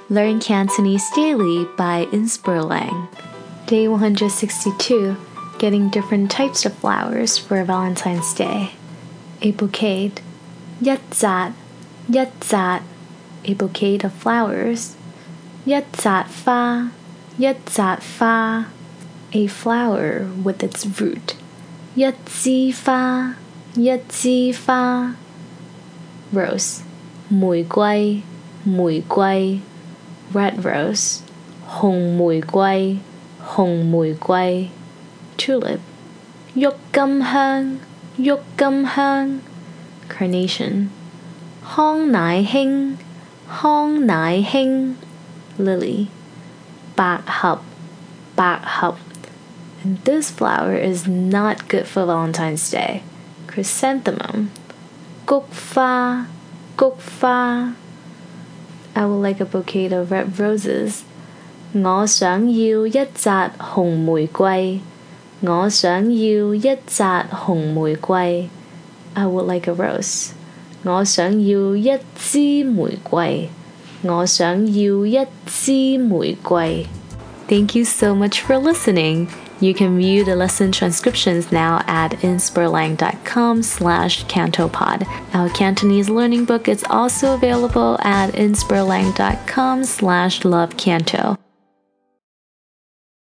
Learn Cantonese daily by Inspirlang. Day 162. Getting different types of flowers for Valentine's Day. A bouquet. 一扎 A bouquet of flowers. 一扎花 A flower with its root. 一枝花 Rose. 玫瑰 Red rose. 紅玫瑰 Tulip. 鬱金香 Carnation. 康乃馨 Lily. 百合 And this flower is not good for Valentine's Day. Chrysanthemum. 菊花 I would like a bouquet of red roses. 我想要一紮紅玫瑰 I would like a rose. 我想要一支玫瑰 Thank you so much for listening. You can view the lesson transcriptions now at inspirlang.com/cantopod. Our Cantonese learning book is also available at inspirlang.com/lovecanto.